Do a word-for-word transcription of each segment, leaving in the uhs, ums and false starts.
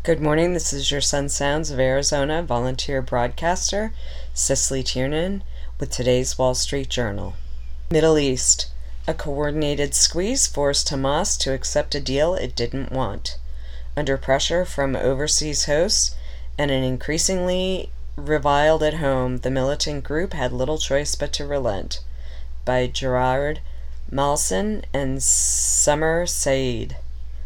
Good morning, this is your Sun Sounds of Arizona volunteer broadcaster, Cicely Tiernan, with today's Wall Street Journal. Middle East. A coordinated squeeze forced Hamas to accept a deal it didn't want. Under pressure from overseas hosts and an increasingly reviled at home, the militant group had little choice but to relent. By Gerard Malson and Summer Saeed.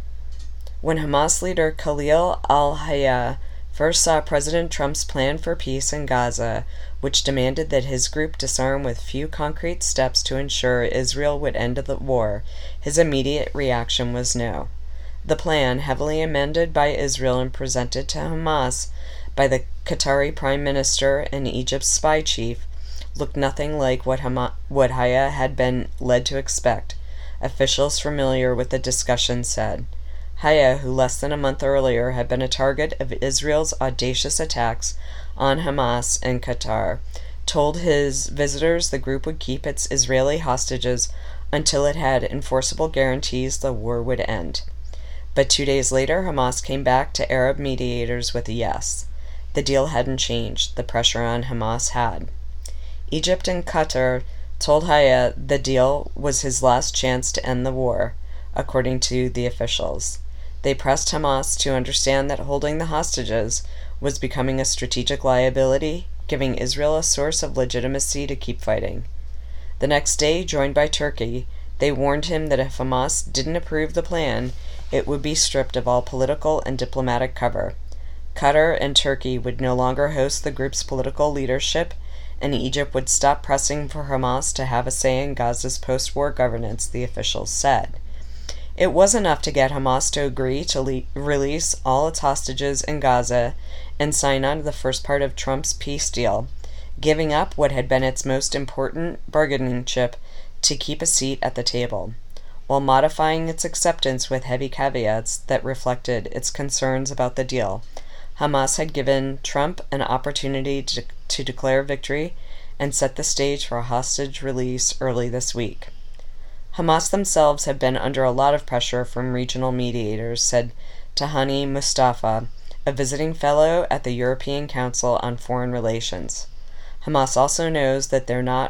When Hamas leader Khalil al-Hayya first saw President Trump's plan for peace in Gaza, which demanded that his group disarm with few concrete steps to ensure Israel would end the war, his immediate reaction was no. The plan, heavily amended by Israel and presented to Hamas by the Qatari Prime Minister and Egypt's spy chief, looked nothing like what, Hama- what Hayya had been led to expect, officials familiar with the discussion said. Hayya, who less than a month earlier had been a target of Israel's audacious attacks on Hamas and Qatar, told his visitors the group would keep its Israeli hostages until it had enforceable guarantees the war would end. But two days later, Hamas came back to Arab mediators with a yes. The deal hadn't changed. The pressure on Hamas had. Egypt and Qatar told Hayya the deal was his last chance to end the war, according to the officials. They pressed Hamas to understand that holding the hostages was becoming a strategic liability, giving Israel a source of legitimacy to keep fighting. The next day, joined by Turkey, they warned him that if Hamas didn't approve the plan, it would be stripped of all political and diplomatic cover. Qatar and Turkey would no longer host the group's political leadership, and Egypt would stop pressing for Hamas to have a say in Gaza's post-war governance, the officials said. It was enough to get Hamas to agree to le- release all its hostages in Gaza and sign on to the first part of Trump's peace deal, giving up what had been its most important bargaining chip to keep a seat at the table, while modifying its acceptance with heavy caveats that reflected its concerns about the deal. Hamas had given Trump an opportunity to, to declare victory and set the stage for a hostage release early this week. Hamas themselves have been under a lot of pressure from regional mediators, said Tahani Mustafa, a visiting fellow at the European Council on Foreign Relations. Hamas also knows that they're not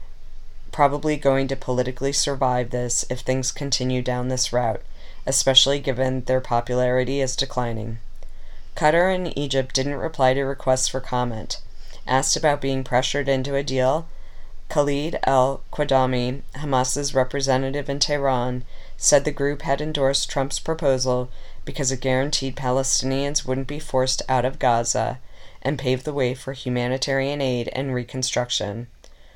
probably going to politically survive this if things continue down this route, especially given their popularity is declining. Qatar and Egypt didn't reply to requests for comment. Asked about being pressured into a deal, Khalid al-Qadami, Hamas's representative in Tehran, said the group had endorsed Trump's proposal because it guaranteed Palestinians wouldn't be forced out of Gaza and paved the way for humanitarian aid and reconstruction.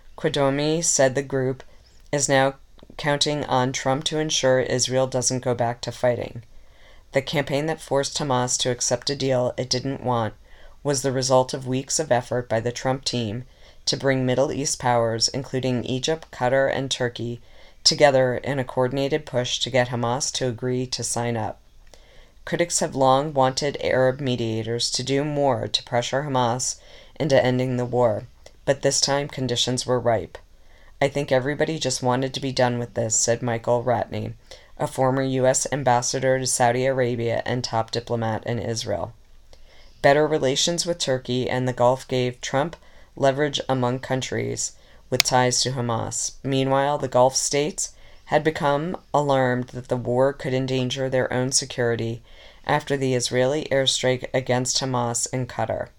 Qadami said the group is now counting on Trump to ensure Israel doesn't go back to fighting. The campaign that forced Hamas to accept a deal it didn't want was the result of weeks of effort by the Trump team to bring Middle East powers, including Egypt, Qatar, and Turkey, together in a coordinated push to get Hamas to agree to sign up. Critics have long wanted Arab mediators to do more to pressure Hamas into ending the war, but this time conditions were ripe. I think everybody just wanted to be done with this, said Michael Ratney, a former U S ambassador to Saudi Arabia and top diplomat in Israel. Better relations with Turkey and the Gulf gave Trump leverage among countries with ties to Hamas. Meanwhile, the Gulf states had become alarmed that the war could endanger their own security after the Israeli airstrike against Hamas in Qatar.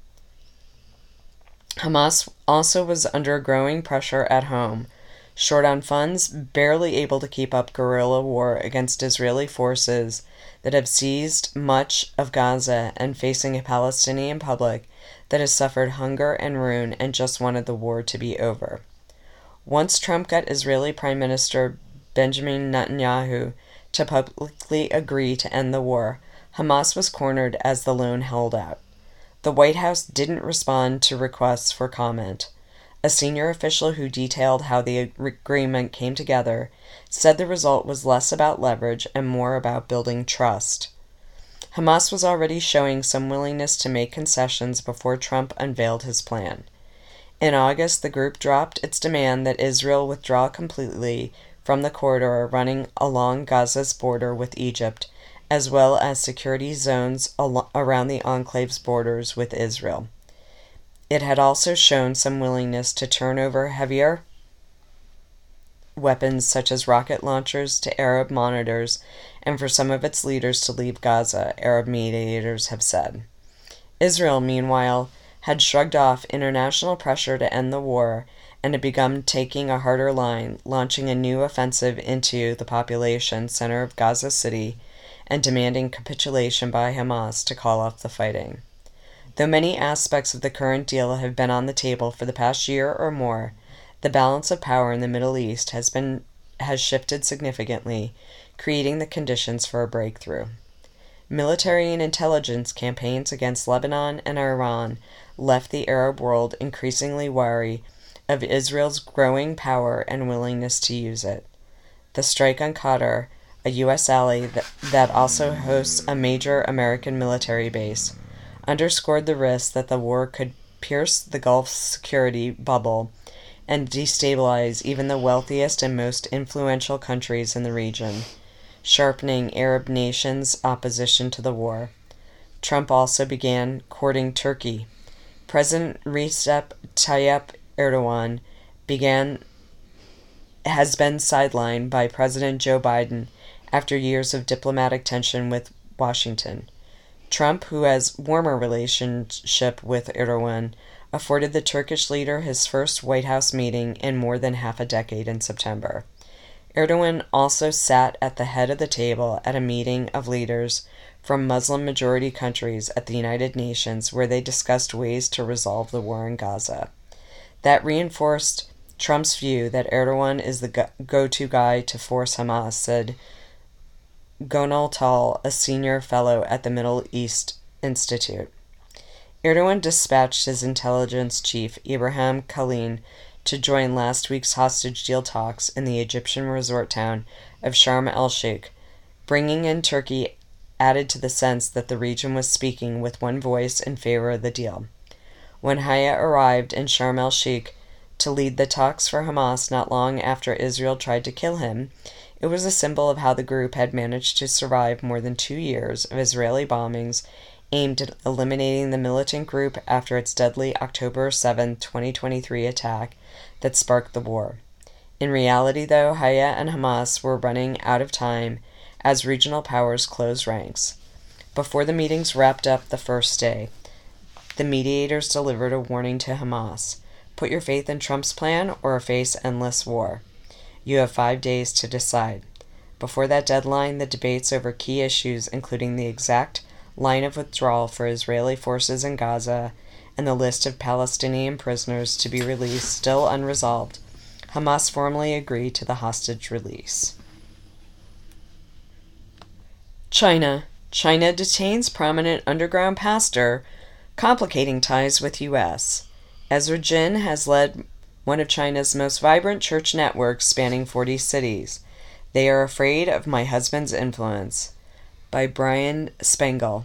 Hamas also was under growing pressure at home, short on funds, barely able to keep up guerrilla war against Israeli forces that have seized much of Gaza and facing a Palestinian public that has suffered hunger and ruin and just wanted the war to be over. Once Trump got Israeli Prime Minister Benjamin Netanyahu to publicly agree to end the war, Hamas was cornered as the lone holdout. The White House didn't respond to requests for comment. A senior official who detailed how the agreement came together said the result was less about leverage and more about building trust. Hamas was already showing some willingness to make concessions before Trump unveiled his plan. In August, the group dropped its demand that Israel withdraw completely from the corridor running along Gaza's border with Egypt as well as security zones al- around the enclave's borders with Israel. It had also shown some willingness to turn over heavier weapons such as rocket launchers to Arab monitors and for some of its leaders to leave Gaza, Arab mediators have said. Israel, meanwhile, had shrugged off international pressure to end the war and had begun taking a harder line, launching a new offensive into the population center of Gaza City and demanding capitulation by Hamas to call off the fighting. Though many aspects of the current deal have been on the table for the past year or more, the balance of power in the Middle East has been has shifted significantly, creating the conditions for a breakthrough. Military and intelligence campaigns against Lebanon and Iran left the Arab world increasingly wary of Israel's growing power and willingness to use it. The strike on Qatar, a U S ally that, that also hosts a major American military base, underscored the risk that the war could pierce the Gulf's security bubble and destabilize even the wealthiest and most influential countries in the region, sharpening Arab nations' opposition to the war. Trump also began courting Turkey. President Recep Tayyip Erdogan began has been sidelined by President Joe Biden after years of diplomatic tension with Washington. Trump, who has warmer relationship with Erdogan, afforded the Turkish leader his first White House meeting in more than half a decade in September. Erdogan also sat at the head of the table at a meeting of leaders from Muslim-majority countries at the United Nations where they discussed ways to resolve the war in Gaza. That reinforced Trump's view that Erdogan is the go-to guy to force Hamas, said Gonal Tal, a senior fellow at the Middle East Institute. Erdogan dispatched his intelligence chief, Ibrahim Kalin, to join last week's hostage deal talks in the Egyptian resort town of Sharm el-Sheikh. Bringing in Turkey added to the sense that the region was speaking with one voice in favor of the deal. When Haya arrived in Sharm el-Sheikh to lead the talks for Hamas not long after Israel tried to kill him, it was a symbol of how the group had managed to survive more than two years of Israeli bombings aimed at eliminating the militant group after its deadly October seventh, twenty twenty-three attack that sparked the war. In reality, though, Haya and Hamas were running out of time as regional powers closed ranks. Before the meetings wrapped up the first day, the mediators delivered a warning to Hamas. Put your faith in Trump's plan or face endless war. You have five days to decide. Before that deadline, the debates over key issues, including the exact line of withdrawal for Israeli forces in Gaza and the list of Palestinian prisoners to be released still unresolved, Hamas formally agreed to the hostage release. China. China detains prominent underground pastor, complicating ties with U S Ezra Jin has led one of China's most vibrant church networks spanning forty cities. They are afraid of my husband's influence. By Brian Spengel.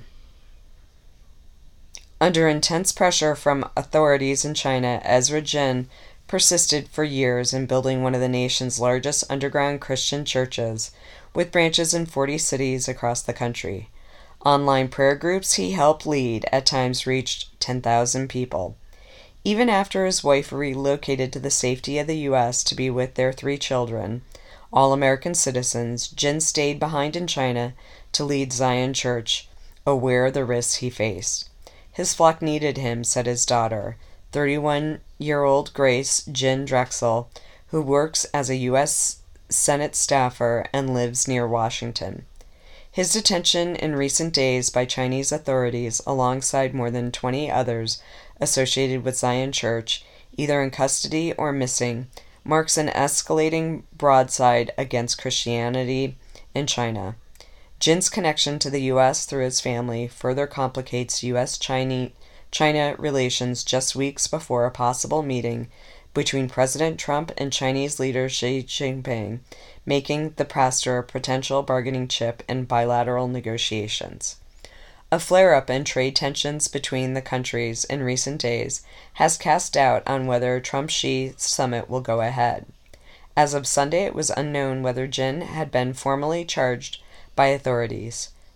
Under intense pressure from authorities in China, Ezra Jin persisted for years in building one of the nation's largest underground Christian churches, with branches in forty cities across the country. Online prayer groups he helped lead at times reached ten thousand people. Even after his wife relocated to the safety of the U S to be with their three children, all American citizens, Jin stayed behind in China to lead Zion Church, aware of the risks he faced. His flock needed him, said his daughter, thirty-one-year-old Grace Jin Drexel, who works as a U S Senate staffer and lives near Washington. His detention in recent days by Chinese authorities, alongside more than twenty others associated with Zion Church, either in custody or missing, marks an escalating broadside against Christianity in China. Jin's connection to the U S through his family further complicates U S China relations just weeks before a possible meeting between President Trump and Chinese leader Xi Jinping, making the pastor a potential bargaining chip in bilateral negotiations. A flare-up in trade tensions between the countries in recent days has cast doubt on whether Trump-Xi summit will go ahead. As of Sunday, it was unknown whether Jin had been formally charged by authorities.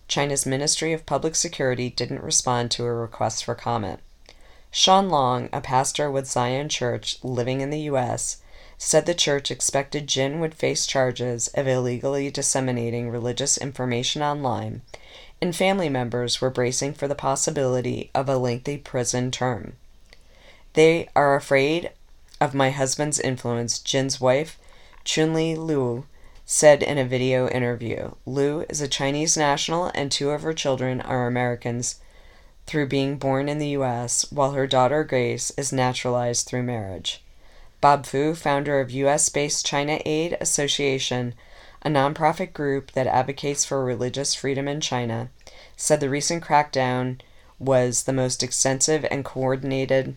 China's Ministry of Public Security didn't respond to a request for comment. Sean Long, a pastor with Zion Church living in the U S, said the church expected Jin would face charges of illegally disseminating religious information online, and family members were bracing for the possibility of a lengthy prison term. "They are afraid of my husband's influence," Jin's wife, Chunli Liu, said in a video interview. Liu is a Chinese national and two of her children are Americans through being born in the U S, while her daughter Grace is naturalized through marriage. Bob Fu, founder of U S-based China Aid Association, a nonprofit group that advocates for religious freedom in China, said the recent crackdown was the most extensive and coordinated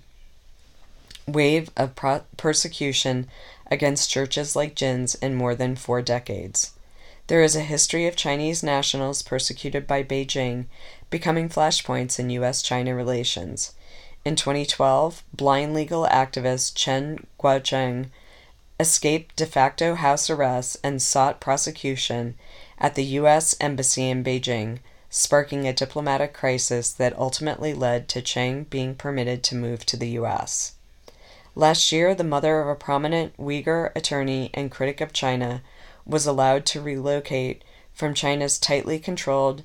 wave of pro- persecution against churches like Jin's in more than four decades. There is a history of Chinese nationals persecuted by Beijing becoming flashpoints in U S-China relations. In twenty twelve, blind legal activist Chen Guocheng escaped de facto house arrest and sought prosecution at the U S Embassy in Beijing, sparking a diplomatic crisis that ultimately led to Cheng being permitted to move to the U S. Last year, the mother of a prominent Uyghur attorney and critic of China was allowed to relocate from China's tightly controlled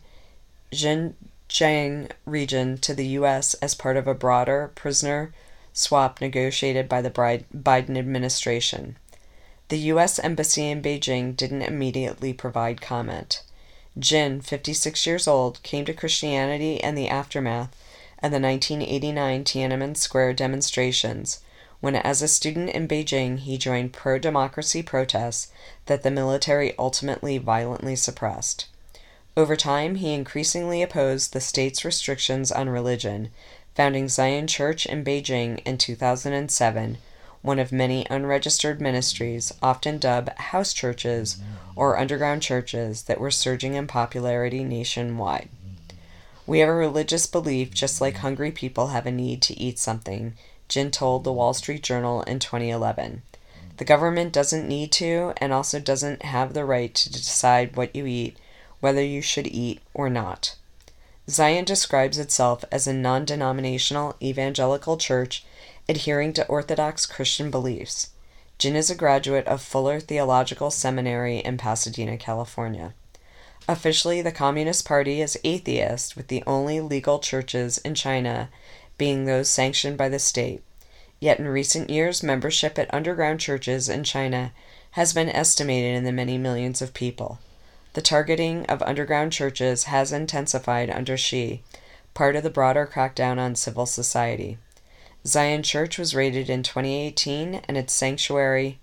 Xinjiang region to the U S as part of a broader prisoner swap negotiated by the Biden administration. The U S Embassy in Beijing didn't immediately provide comment. Jin, fifty-six years old, came to Christianity in the aftermath of the nineteen eighty-nine Tiananmen Square demonstrations, when as a student in Beijing he joined pro-democracy protests that the military ultimately violently suppressed. Over time, he increasingly opposed the state's restrictions on religion, founding Zion Church in Beijing in two thousand seven, one of many unregistered ministries, often dubbed house churches or underground churches, that were surging in popularity nationwide. "We have a religious belief just like hungry people have a need to eat something," Jin told the Wall Street Journal in twenty eleven. "The government doesn't need to and also doesn't have the right to decide what you eat, whether you should eat or not." Zion describes itself as a non-denominational evangelical church adhering to Orthodox Christian beliefs. Jin is a graduate of Fuller Theological Seminary in Pasadena, California. Officially, the Communist Party is atheist, with the only legal churches in China being those sanctioned by the state. Yet in recent years, membership at underground churches in China has been estimated in the many millions of people. The targeting of underground churches has intensified under Xi, part of the broader crackdown on civil society. Zion Church was raided in twenty eighteen, and its sanctuary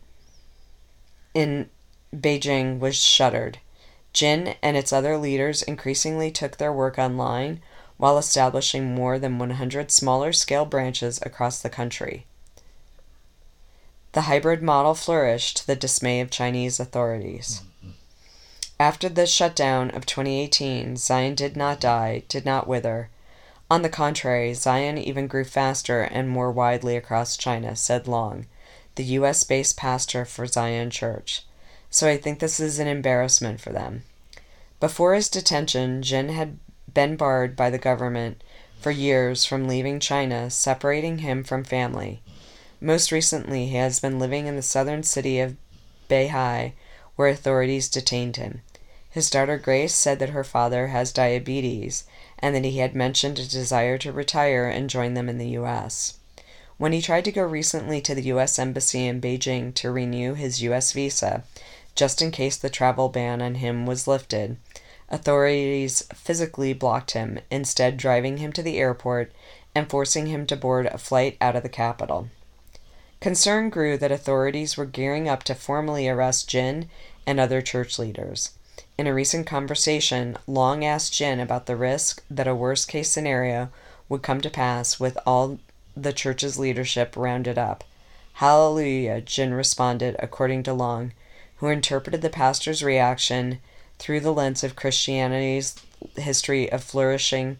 in Beijing was shuttered. Jin and its other leaders increasingly took their work online, while establishing more than one hundred smaller-scale branches across the country. The hybrid model flourished to the dismay of Chinese authorities. After the shutdown of twenty eighteen, Zion did not die, did not wither. On the contrary, Zion even grew faster and more widely across China, said Long, the U S-based pastor for Zion Church. So I think this is an embarrassment for them. Before his detention, Jin had been barred by the government for years from leaving China, separating him from family. Most recently, he has been living in the southern city of Beihai, where authorities detained him. His daughter Grace said that her father has diabetes and that he had mentioned a desire to retire and join them in the U S. When he tried to go recently to the U S Embassy in Beijing to renew his U S visa, just in case the travel ban on him was lifted, authorities physically blocked him, instead driving him to the airport and forcing him to board a flight out of the capital. Concern grew that authorities were gearing up to formally arrest Jin and other church leaders. In a recent conversation, Long asked Jin about the risk that a worst-case scenario would come to pass with all the church's leadership rounded up. "Hallelujah," Jin responded, according to Long, who interpreted the pastor's reaction through the lens of Christianity's history of flourishing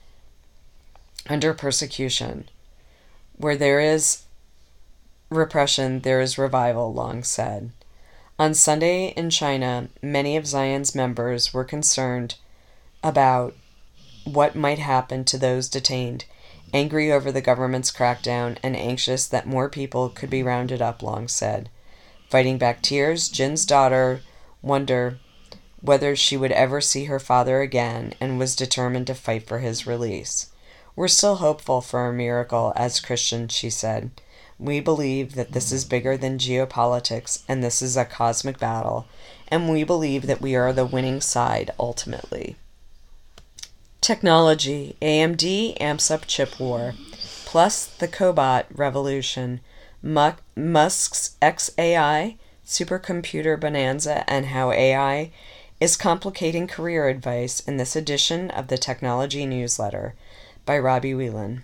under persecution. "Where there is repression, there is revival," Long said. On Sunday in China, many of Zion's members were concerned about what might happen to those detained, angry over the government's crackdown and anxious that more people could be rounded up, Long said. Fighting back tears, Jin's daughter wondered whether she would ever see her father again and was determined to fight for his release. We're still hopeful for a miracle as Christians, she said. We believe that this is bigger than geopolitics and this is a cosmic battle, and we believe that we are the winning side ultimately. Technology. A M D amps up chip war. Plus the cobot revolution. Musk's X A I, supercomputer bonanza, and how A I is complicating career advice in this edition of the Technology Newsletter by Robbie Whelan.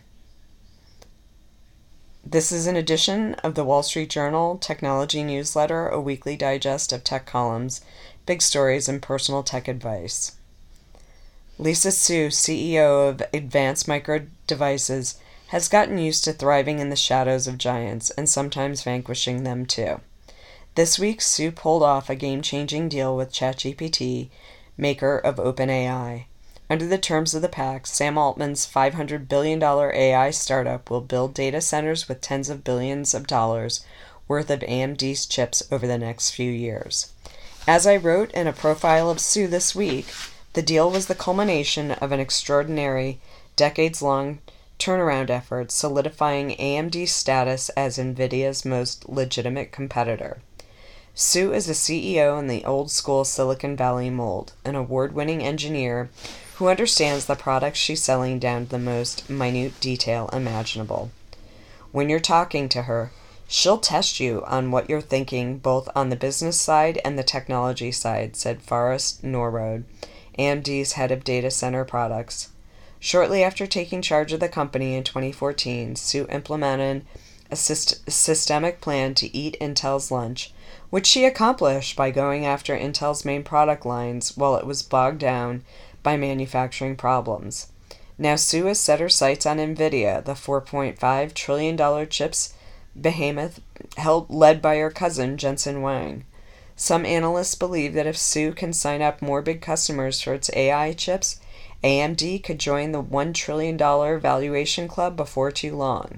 This is an edition of the Wall Street Journal Technology Newsletter, a weekly digest of tech columns, big stories, and personal tech advice. Lisa Su, C E O of Advanced Micro Devices, has gotten used to thriving in the shadows of giants and sometimes vanquishing them too. This week, Su pulled off a game-changing deal with ChatGPT, maker of OpenAI. Under the terms of the pact, Sam Altman's five hundred billion dollars A I startup will build data centers with tens of billions of dollars worth of A M D's chips over the next few years. As I wrote in a profile of Su this week, the deal was the culmination of an extraordinary, decades-long turnaround effort solidifying A M D's status as NVIDIA's most legitimate competitor. Su is a C E O in the old-school Silicon Valley mold, an award-winning engineer who understands the products she's selling down to the most minute detail imaginable. When you're talking to her, she'll test you on what you're thinking both on the business side and the technology side, said Forrest Norrod, A M D's head of data center products. Shortly after taking charge of the company in twenty fourteen, Su implemented a syst- systemic plan to eat Intel's lunch, which she accomplished by going after Intel's main product lines while it was bogged down by manufacturing problems. Now Su has set her sights on NVIDIA, the four point five trillion dollars chips behemoth held led by her cousin Jensen Huang. Some analysts believe that if Su can sign up more big customers for its A I chips, A M D could join the one trillion dollars valuation club before too long.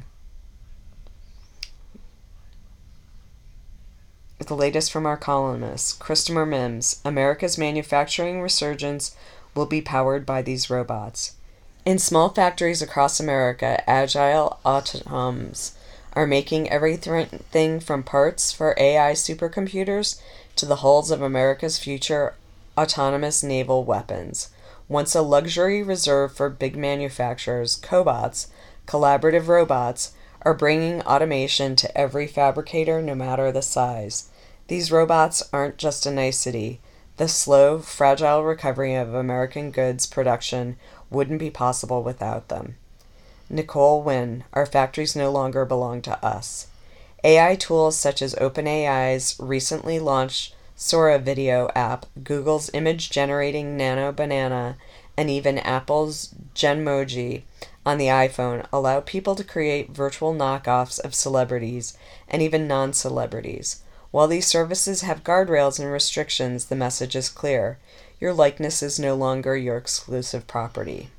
The latest from our columnist, Christopher Mims, America's manufacturing resurgence will be powered by these robots. In small factories across America, agile automatons are making everything from parts for A I supercomputers to the hulls of America's future autonomous naval weapons. Once a luxury reserved for big manufacturers, cobots, collaborative robots, are bringing automation to every fabricator no matter the size. These robots aren't just a nicety. The slow, fragile recovery of American goods production wouldn't be possible without them. Nicole Wynn, our factories no longer belong to us. A I tools such as OpenAI's recently launched Sora video app, Google's image-generating Nano Banana, and even Apple's Genmoji on the iPhone allow people to create virtual knockoffs of celebrities and even non-celebrities. While these services have guardrails and restrictions, the message is clear. Your likeness is no longer your exclusive property.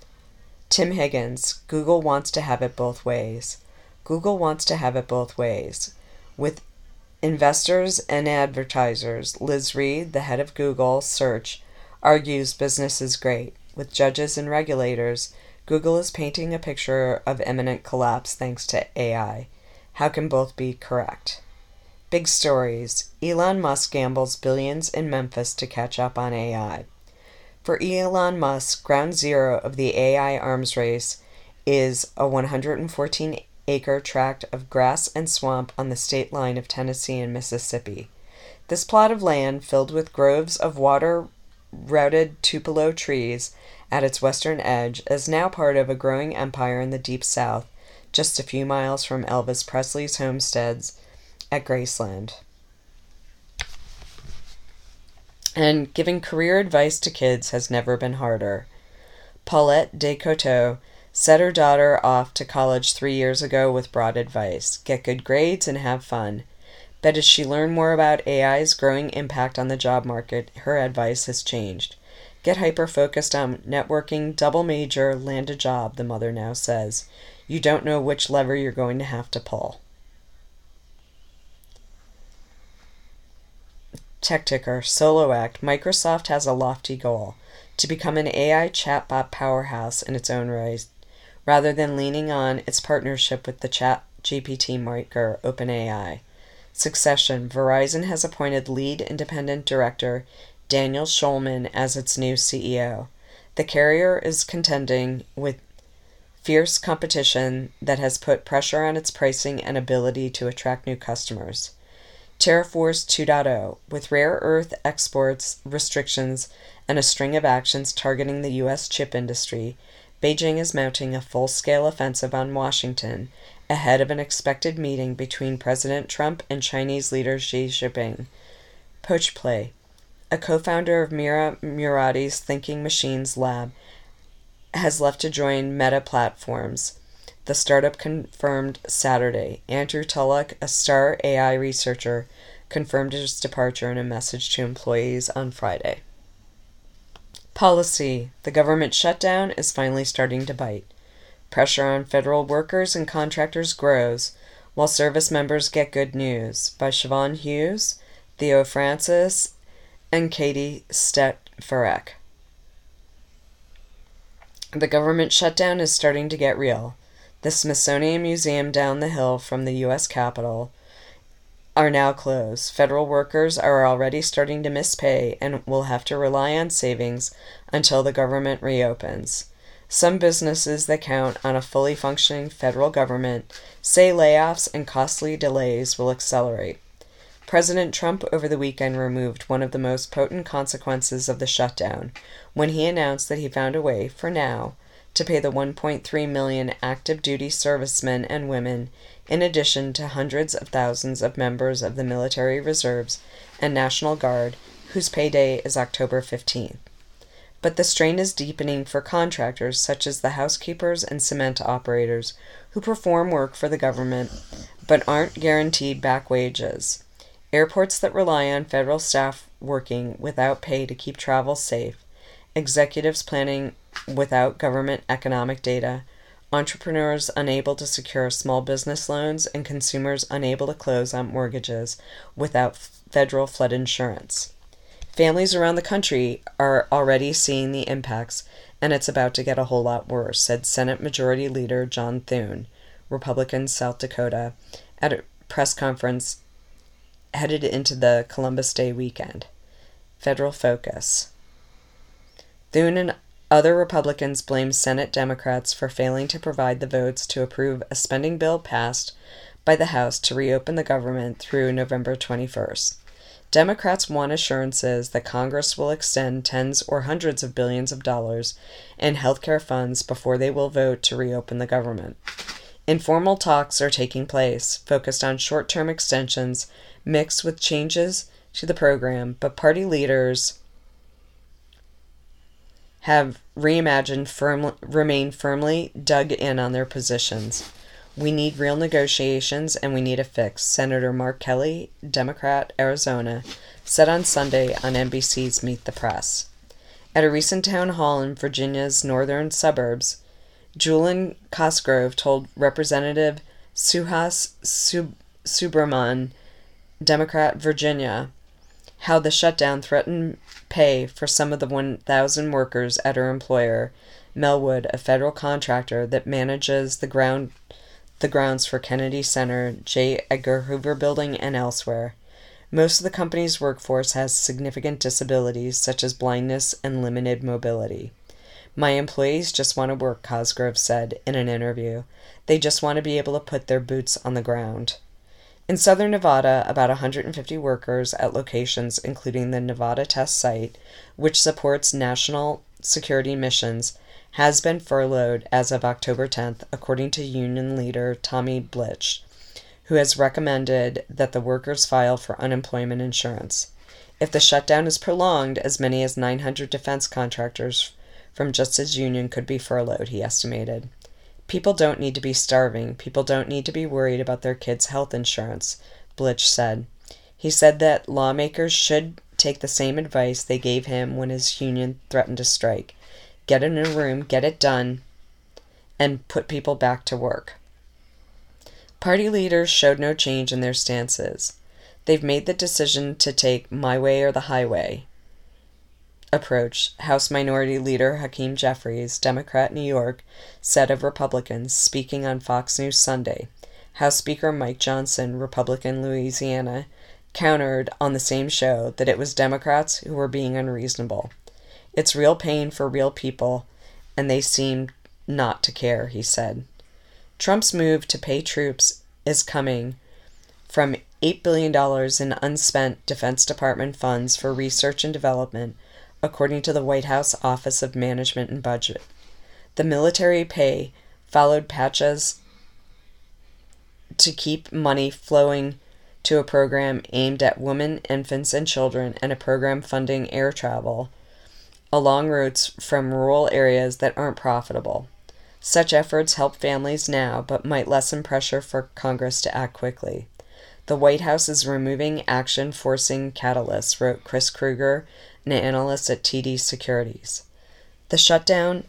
Tim Higgins, Google wants to have it both ways. Google wants to have it both ways. With investors and advertisers, Liz Reed, the head of Google Search, argues business is great. With judges and regulators, Google is painting a picture of imminent collapse thanks to A I. How can both be correct? Big stories. Elon Musk gambles billions in Memphis to catch up on A I. For Elon Musk, ground zero of the A I arms race is a one hundred fourteen acre tract of grass and swamp on the state line of Tennessee and Mississippi. This plot of land, filled with groves of water-routed tupelo trees at its western edge, is now part of a growing empire in the Deep South, just a few miles from Elvis Presley's homesteads at Graceland. And giving career advice to kids has never been harder. Paulette Descoteaux set her daughter off to college three years ago with broad advice. Get good grades and have fun. But as she learned more about A I's growing impact on the job market, her advice has changed. Get hyper-focused on networking, double major, land a job, the mother now says. You don't know which lever you're going to have to pull. Tech Ticker, Solo Act. Microsoft has a lofty goal: to become an A I chatbot powerhouse in its own right, rather than leaning on its partnership with the Chat G P T maker OpenAI. Succession. Verizon has appointed lead independent director Daniel Schulman as its new C E O. The carrier is contending with fierce competition that has put pressure on its pricing and ability to attract new customers. Tariff Wars two point oh. With rare earth exports restrictions and a string of actions targeting the U S chip industry, Beijing is mounting a full-scale offensive on Washington ahead of an expected meeting between President Trump and Chinese leader Xi Jinping. Poach Play. A co-founder of Mira Murati's Thinking Machines Lab has left to join Meta Platforms, the startup confirmed Saturday. Andrew Tulloch, a star A I researcher, confirmed his departure in a message to employees on Friday. Policy. The government shutdown is finally starting to bite. Pressure on federal workers and contractors grows, while service members get good news. By Siobhan Hughes, Theo Francis, and Katie Stetfarek. The government shutdown is starting to get real. The Smithsonian Museum down the hill from the U S Capitol are now closed. Federal workers are already starting to miss pay and will have to rely on savings until the government reopens. Some businesses that count on a fully functioning federal government say layoffs and costly delays will accelerate. President Trump over the weekend removed one of the most potent consequences of the shutdown when he announced that he found a way, for now, to pay the one point three million active duty servicemen and women, in addition to hundreds of thousands of members of the military reserves and National Guard, whose payday is October fifteenth. But the strain is deepening for contractors such as the housekeepers and cement operators who perform work for the government but aren't guaranteed back wages. Airports that rely on federal staff working without pay to keep travel safe, executives planning without government economic data, entrepreneurs unable to secure small business loans, and consumers unable to close on mortgages without federal flood insurance. Families around the country are already seeing the impacts, and it's about to get a whole lot worse, said Senate Majority Leader John Thune, Republican, South Dakota, at a press conference headed into the Columbus Day weekend. Federal Focus. Thune and other Republicans blame Senate Democrats for failing to provide the votes to approve a spending bill passed by the House to reopen the government through November twenty-first. Democrats want assurances that Congress will extend tens or hundreds of billions of dollars in healthcare funds before they will vote to reopen the government. Informal talks are taking place, focused on short-term extensions mixed with changes to the program, but party leaders have reimagined firm, remain firmly dug in on their positions. We need real negotiations and we need a fix, Senator Mark Kelly, Democrat, Arizona, said on Sunday on N B C's Meet the Press. At a recent town hall in Virginia's northern suburbs, Julian Cosgrove told Representative Suhas Sub- Subramanian, Democrat, Virginia, how the shutdown threatened pay for some of the one thousand workers at her employer, Melwood, a federal contractor that manages the ground the grounds for Kennedy Center, J. Edgar Hoover Building, and elsewhere. Most of the company's workforce has significant disabilities, such as blindness and limited mobility. My employees just want to work, Cosgrove said in an interview. They just want to be able to put their boots on the ground. In southern Nevada, about one hundred fifty workers at locations including the Nevada Test Site, which supports national security missions, has been furloughed as of October tenth, according to union leader Tommy Blitch, who has recommended that the workers file for unemployment insurance. If the shutdown is prolonged, as many as nine hundred defense contractors from just his union could be furloughed, he estimated. People don't need to be starving. People don't need to be worried about their kids' health insurance, Blitch said. He said that lawmakers should take the same advice they gave him when his union threatened to strike. Get in a room, get it done, and put people back to work. Party leaders showed no change in their stances. They've made the decision to take my way or the highway approach, House Minority Leader Hakeem Jeffries, Democrat, New York, said of Republicans, speaking on Fox News Sunday. House Speaker Mike Johnson, Republican, Louisiana, countered on the same show that it was Democrats who were being unreasonable. It's real pain for real people, and they seem not to care, he said. Trump's move to pay troops is coming from eight billion dollars in unspent Defense Department funds for research and development, according to the White House Office of Management and Budget. The military pay followed patches to keep money flowing to a program aimed at women, infants, and children, and a program funding air travel along routes from rural areas that aren't profitable. Such efforts help families now, but might lessen pressure for Congress to act quickly. The White House is removing action-forcing catalysts, wrote Chris Krueger, an analyst at T D Securities. The shutdown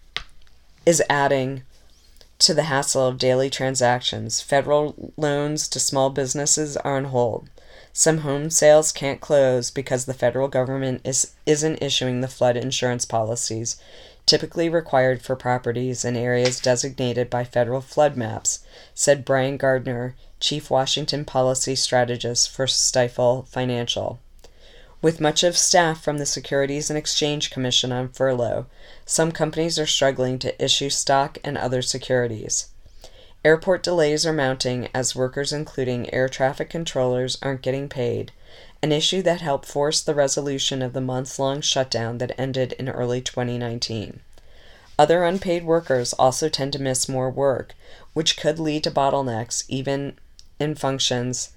is adding to the hassle of daily transactions. Federal loans to small businesses are on hold. Some home sales can't close because the federal government is, isn't issuing the flood insurance policies typically required for properties in areas designated by federal flood maps, said Brian Gardner, Chief Washington Policy Strategist for Stifel Financial. With much of staff from the Securities and Exchange Commission on furlough, some companies are struggling to issue stock and other securities. Airport delays are mounting as workers, including air traffic controllers, aren't getting paid, an issue that helped force the resolution of the month-long shutdown that ended in early twenty nineteen. Other unpaid workers also tend to miss more work, which could lead to bottlenecks even in functions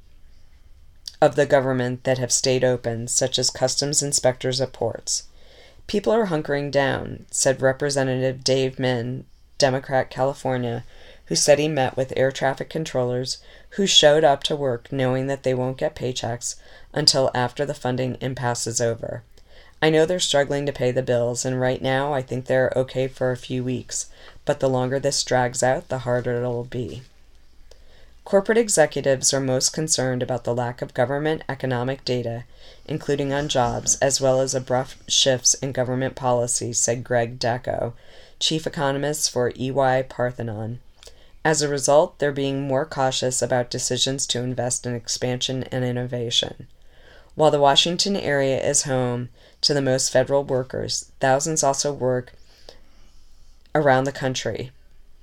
of the government that have stayed open, such as customs inspectors at ports. People are hunkering down, said Representative Dave Min, Democrat, California, who said he met with air traffic controllers who showed up to work knowing that they won't get paychecks until after the funding impasse is over. I know they're struggling to pay the bills, and right now I think they're okay for a few weeks, but the longer this drags out, the harder it'll be. Corporate executives are most concerned about the lack of government economic data, including on jobs, as well as abrupt shifts in government policy, said Greg Dacko, chief economist for E Y Parthenon. As a result, they're being more cautious about decisions to invest in expansion and innovation. While the Washington area is home to the most federal workers, thousands also work around the country.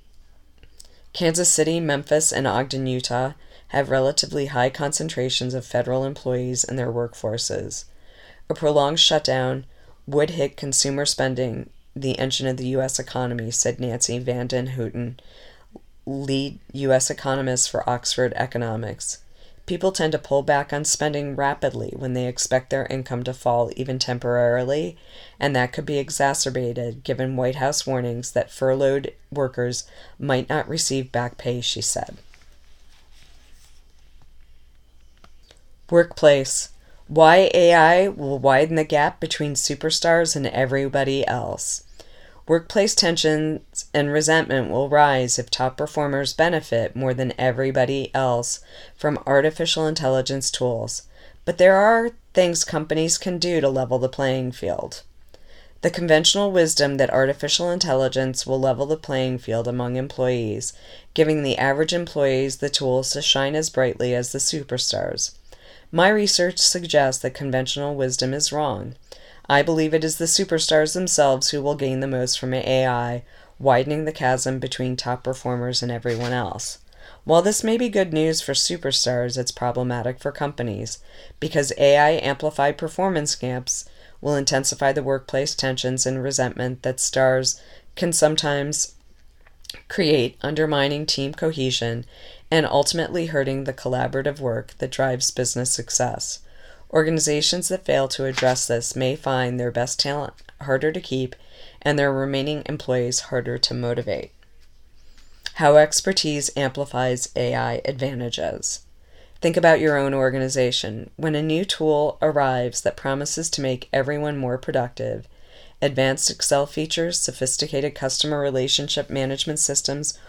Kansas City, Memphis, and Ogden, Utah have relatively high concentrations of federal employees in their workforces. A prolonged shutdown would hit consumer spending, the engine of the U S economy, said Nancy Van Den Houten, lead U S economist for Oxford Economics. People tend to pull back on spending rapidly when they expect their income to fall even temporarily, and that could be exacerbated given White House warnings that furloughed workers might not receive back pay, she said. Workplace. Why A I will widen the gap between superstars and everybody else. Workplace tensions and resentment will rise if top performers benefit more than everybody else from artificial intelligence tools. But there are things companies can do to level the playing field. The conventional wisdom that artificial intelligence will level the playing field among employees, giving the average employees the tools to shine as brightly as the superstars. My research suggests that conventional wisdom is wrong. I believe it is the superstars themselves who will gain the most from A I, widening the chasm between top performers and everyone else. While this may be good news for superstars, it's problematic for companies, because A I-amplified performance gaps will intensify the workplace tensions and resentment that stars can sometimes create, undermining team cohesion and ultimately hurting the collaborative work that drives business success. Organizations that fail to address this may find their best talent harder to keep and their remaining employees harder to motivate. How expertise amplifies A I advantages. Think about your own organization. When a new tool arrives that promises to make everyone more productive, advanced Excel features, sophisticated customer relationship management systems.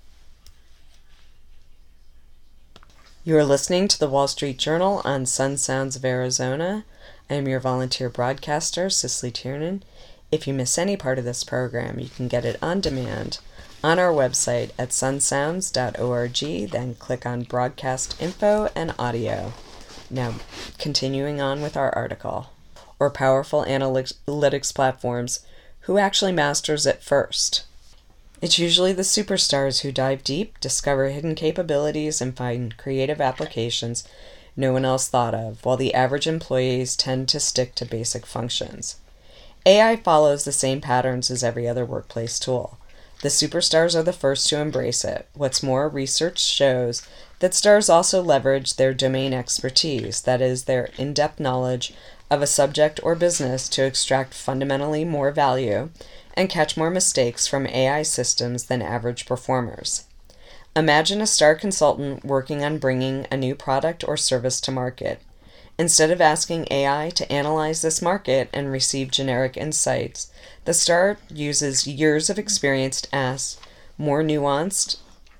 You are listening to the Wall Street Journal on Sun Sounds of Arizona. I am your volunteer broadcaster, Cicely Tiernan. If you miss any part of this program, you can get it on demand on our website at sun sounds dot org, then click on Broadcast Info and Audio. Now, continuing on with our article. Or powerful analytics platforms, who actually masters it first? It's usually the superstars who dive deep, discover hidden capabilities, and find creative applications no one else thought of, while the average employees tend to stick to basic functions. A I follows the same patterns as every other workplace tool. The superstars are the first to embrace it. What's more, research shows that stars also leverage their domain expertise, that is, their in-depth knowledge of a subject or business, to extract fundamentally more value and catch more mistakes from A I systems than average performers. Imagine a star consultant working on bringing a new product or service to market. Instead of asking A I to analyze this market and receive generic insights, the star uses years of experience to ask more nuanced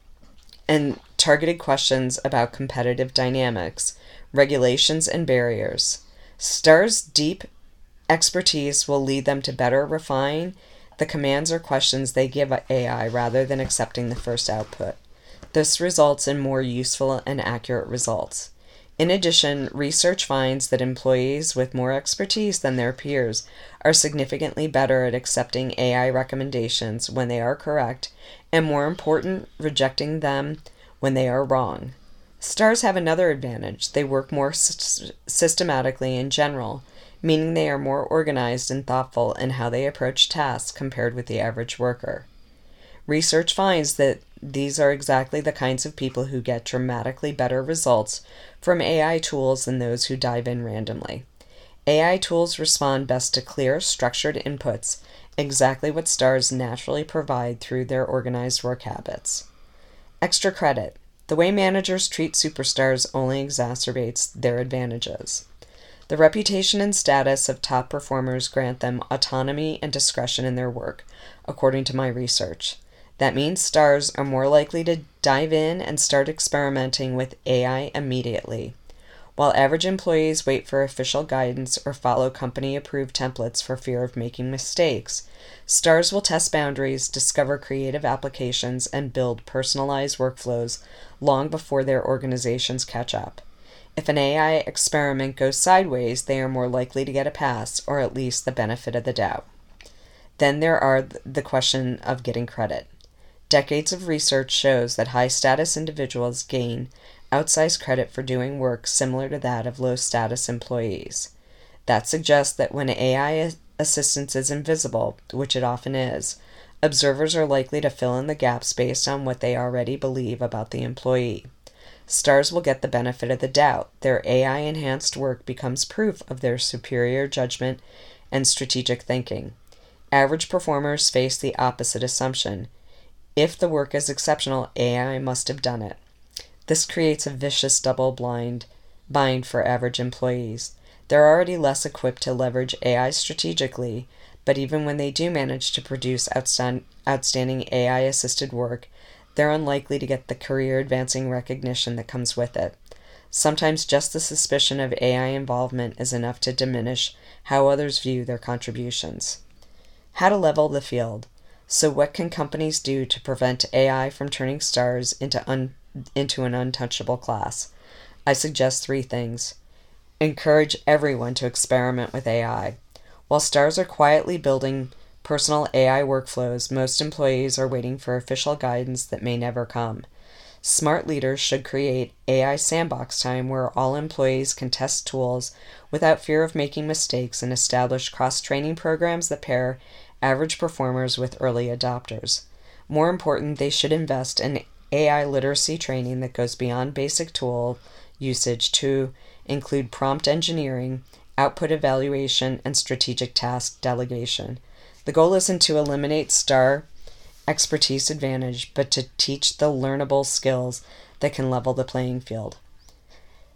and targeted questions about competitive dynamics, regulations, and barriers. Star's deep expertise will lead them to better refine the commands or questions they give A I rather than accepting the first output. This results in more useful and accurate results. In addition, research finds that employees with more expertise than their peers are significantly better at accepting A I recommendations when they are correct, and more important, rejecting them when they are wrong. Stars have another advantage. They work more s- systematically in general, meaning they are more organized and thoughtful in how they approach tasks compared with the average worker. Research finds that these are exactly the kinds of people who get dramatically better results from A I tools than those who dive in randomly. A I tools respond best to clear, structured inputs, exactly what stars naturally provide through their organized work habits. Extra credit. The way managers treat superstars only exacerbates their advantages. The reputation and status of top performers grant them autonomy and discretion in their work, according to my research. That means stars are more likely to dive in and start experimenting with A I immediately. While average employees wait for official guidance or follow company-approved templates for fear of making mistakes, stars will test boundaries, discover creative applications, and build personalized workflows long before their organizations catch up. If an A I experiment goes sideways, they are more likely to get a pass, or at least the benefit of the doubt. Then there are the question of getting credit. Decades of research shows that high-status individuals gain outsized credit for doing work similar to that of low-status employees. That suggests that when A I assistance is invisible, which it often is, observers are likely to fill in the gaps based on what they already believe about the employee. Stars will get the benefit of the doubt. Their A I-enhanced work becomes proof of their superior judgment and strategic thinking. Average performers face the opposite assumption. If the work is exceptional, A I must have done it. This creates a vicious double blind bind for average employees. They're already less equipped to leverage A I strategically, but even when they do manage to produce outstand- outstanding A I-assisted work, they're unlikely to get the career-advancing recognition that comes with it. Sometimes just the suspicion of A I involvement is enough to diminish how others view their contributions. How to level the field. So what can companies do to prevent A I from turning stars into un- into an untouchable class? I suggest three things. Encourage everyone to experiment with A I. While stars are quietly building personal A I workflows, most employees are waiting for official guidance that may never come. Smart leaders should create A I sandbox time where all employees can test tools without fear of making mistakes, and establish cross-training programs that pair average performers with early adopters. More important, they should invest in A I literacy training that goes beyond basic tool usage to include prompt engineering, output evaluation, and strategic task delegation. The goal isn't to eliminate star expertise advantage, but to teach the learnable skills that can level the playing field.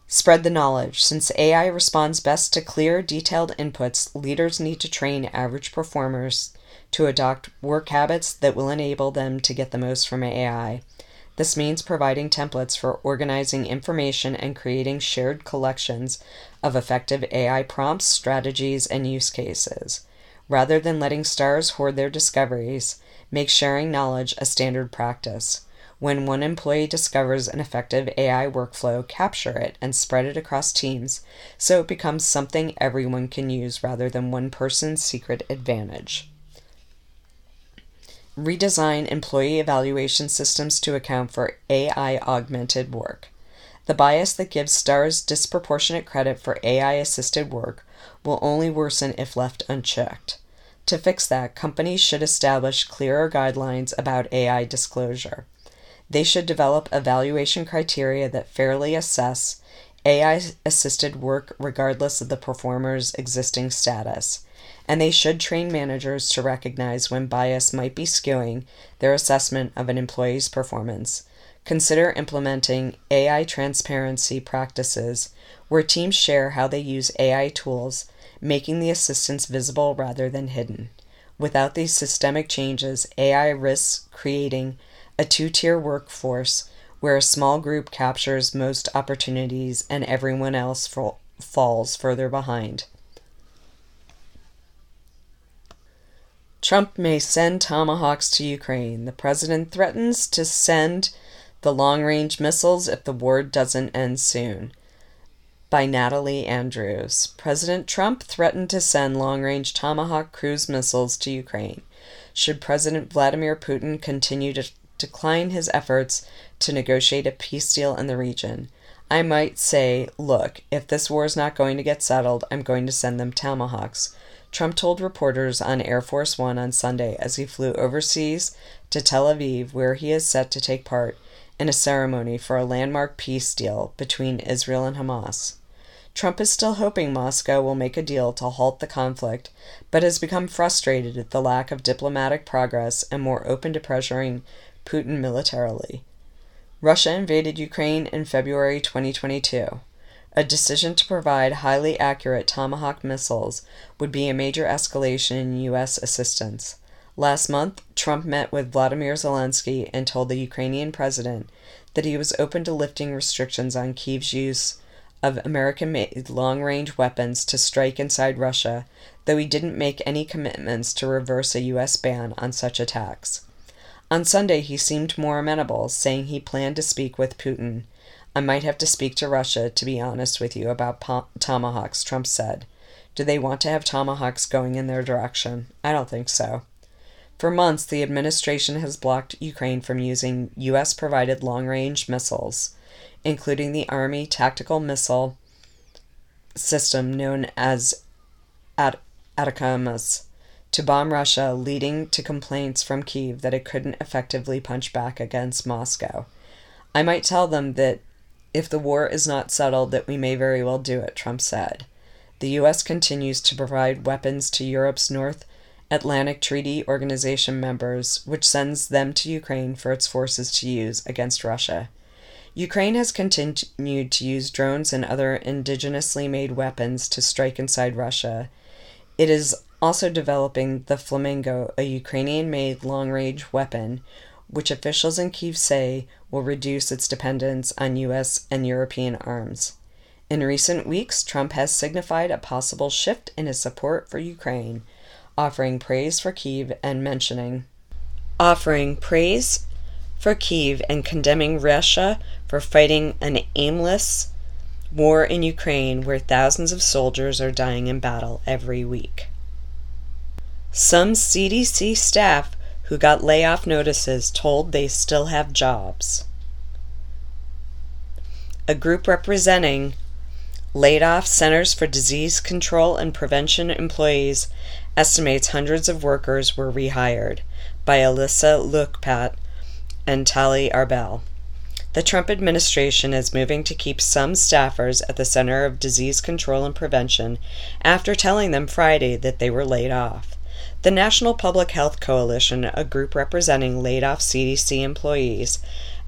Spread the knowledge. Since A I responds best to clear, detailed inputs, leaders need to train average performers to adopt work habits that will enable them to get the most from A I. This means providing templates for organizing information and creating shared collections of effective A I prompts, strategies, and use cases. Rather than letting stars hoard their discoveries, make sharing knowledge a standard practice. When one employee discovers an effective A I workflow, capture it and spread it across teams so it becomes something everyone can use rather than one person's secret advantage. Redesign employee evaluation systems to account for A I-augmented work. The bias that gives stars disproportionate credit for A I-assisted work will only worsen if left unchecked. To fix that, companies should establish clearer guidelines about A I disclosure. They should develop evaluation criteria that fairly assess A I-assisted work regardless of the performer's existing status. And they should train managers to recognize when bias might be skewing their assessment of an employee's performance. Consider implementing A I transparency practices where teams share how they use A I tools, making the assistance visible rather than hidden. Without these systemic changes, A I risks creating a two-tier workforce where a small group captures most opportunities and everyone else fa- falls further behind. Trump may send Tomahawks to Ukraine. The president threatens to send the long-range missiles if the war doesn't end soon. By Natalie Andrews. President Trump threatened to send long-range Tomahawk cruise missiles to Ukraine should President Vladimir Putin continue to decline his efforts to negotiate a peace deal in the region. I might say, look, if this war is not going to get settled, I'm going to send them Tomahawks. Trump told reporters on Air Force One on Sunday as he flew overseas to Tel Aviv, where he is set to take part in a ceremony for a landmark peace deal between Israel and Hamas. Trump is still hoping Moscow will make a deal to halt the conflict, but has become frustrated at the lack of diplomatic progress and more open to pressuring Putin militarily. Russia invaded Ukraine in February twenty twenty-two. A decision to provide highly accurate Tomahawk missiles would be a major escalation in U S assistance. Last month, Trump met with Vladimir Zelensky and told the Ukrainian president that he was open to lifting restrictions on Kyiv's use of American-made long-range weapons to strike inside Russia, though he didn't make any commitments to reverse a U S ban on such attacks. On Sunday, he seemed more amenable, saying he planned to speak with Putin. I might have to speak to Russia, to be honest with you, about po- Tomahawks, Trump said. Do they want to have Tomahawks going in their direction? I don't think so. For months, the administration has blocked Ukraine from using U S-provided long-range missiles, including the Army Tactical Missile System known as At- Atacams, to bomb Russia, leading to complaints from Kyiv that it couldn't effectively punch back against Moscow. I might tell them that if the war is not settled, that we may very well do it, Trump said. The U S continues to provide weapons to Europe's North Atlantic Treaty Organization members, which sends them to Ukraine for its forces to use against Russia. Ukraine has continued to use drones and other indigenously made weapons to strike inside Russia. It is also developing the Flamingo, a Ukrainian-made long-range weapon, which officials in Kyiv say will reduce its dependence on U S and European arms. In recent weeks, Trump has signified a possible shift in his support for Ukraine, offering praise for Kyiv and mentioning, offering praise for Kyiv and condemning Russia for fighting an aimless war in Ukraine where thousands of soldiers are dying in battle every week. Some C D C staff who got layoff notices told they still have jobs. A group representing laid-off Centers for Disease Control and Prevention employees estimates hundreds of workers were rehired, by Alyssa Lukpat and Tali Arbel. The Trump administration is moving to keep some staffers at the Center of Disease Control and Prevention after telling them Friday that they were laid off. The National Public Health Coalition, a group representing laid-off C D C employees,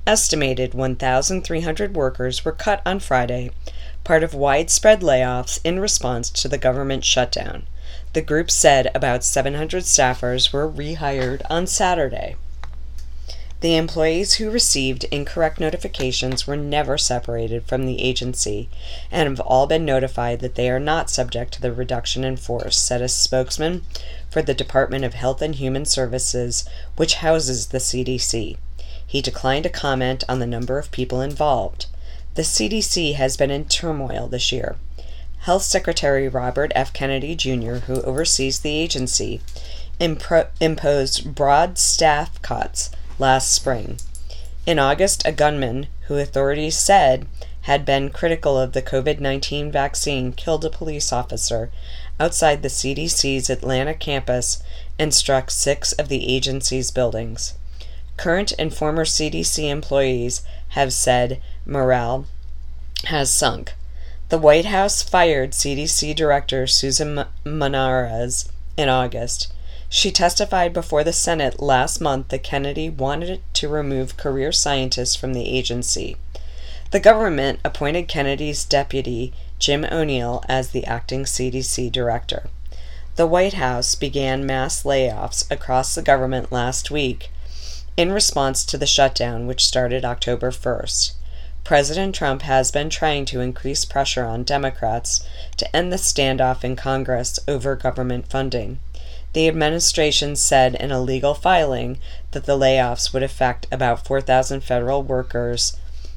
estimated one thousand three hundred workers were cut on Friday, part of widespread layoffs in response to the government shutdown. The group said about seven hundred staffers were rehired on Saturday. The employees who received incorrect notifications were never separated from the agency and have all been notified that they are not subject to the reduction in force, said a spokesman for the Department of Health and Human Services, which houses the C D C. He declined to comment on the number of people involved. The C D C has been in turmoil this year. Health Secretary Robert F. Kennedy Junior, who oversees the agency, impro- imposed broad staff cuts last spring. In August, a gunman, who authorities said had been critical of the covid nineteen vaccine, killed a police officer outside the C D C's Atlanta campus and struck six of the agency's buildings. Current and former C D C employees have said morale has sunk. The White House fired C D C Director Susan Manaras in August. She testified before the Senate last month that Kennedy wanted to remove career scientists from the agency. The government appointed Kennedy's deputy, Jim O'Neill, as the acting C D C director. The White House began mass layoffs across the government last week in response to the shutdown, which started October first. President Trump has been trying to increase pressure on Democrats to end the standoff in Congress over government funding. The administration said in a legal filing that the layoffs would affect about four thousand federal workers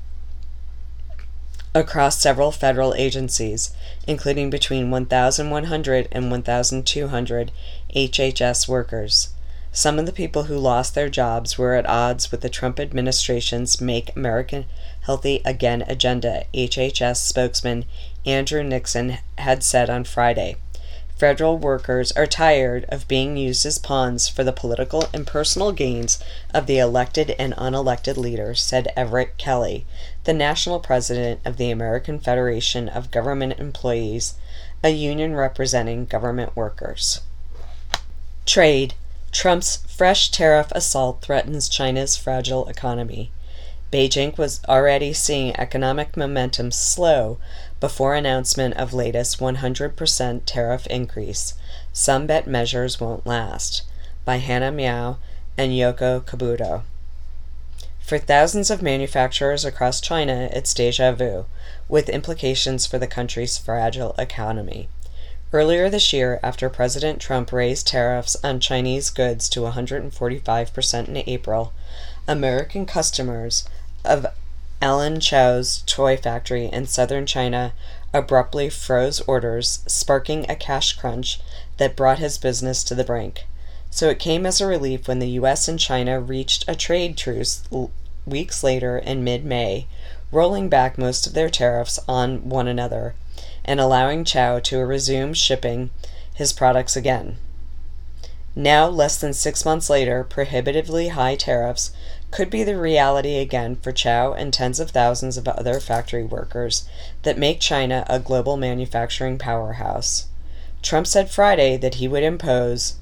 across several federal agencies, including between one thousand one hundred and one thousand two hundred H H S workers. Some of the people who lost their jobs were at odds with the Trump administration's Make America Healthy Again agenda, H H S spokesman Andrew Nixon had said on Friday. Federal workers are tired of being used as pawns for the political and personal gains of the elected and unelected leaders, said Everett Kelly, the national president of the American Federation of Government Employees, a union representing government workers. Trade. Trump's fresh tariff assault threatens China's fragile economy. Beijing was already seeing economic momentum slow before announcement of latest one hundred percent tariff increase. Some bet measures won't last, by Hannah Miao and Yoko Kabuto. For thousands of manufacturers across China, it's deja vu, with implications for the country's fragile economy. Earlier this year, after President Trump raised tariffs on Chinese goods to one hundred forty-five percent in April, American customers of Alan Chou's toy factory in southern China abruptly froze orders, sparking a cash crunch that brought his business to the brink. So it came as a relief when the U S and China reached a trade truce l- weeks later in mid-May, rolling back most of their tariffs on one another and allowing Chou to resume shipping his products again. Now, less than six months later, prohibitively high tariffs could be the reality again for Chou and tens of thousands of other factory workers that make China a global manufacturing powerhouse. Trump said Friday that he would impose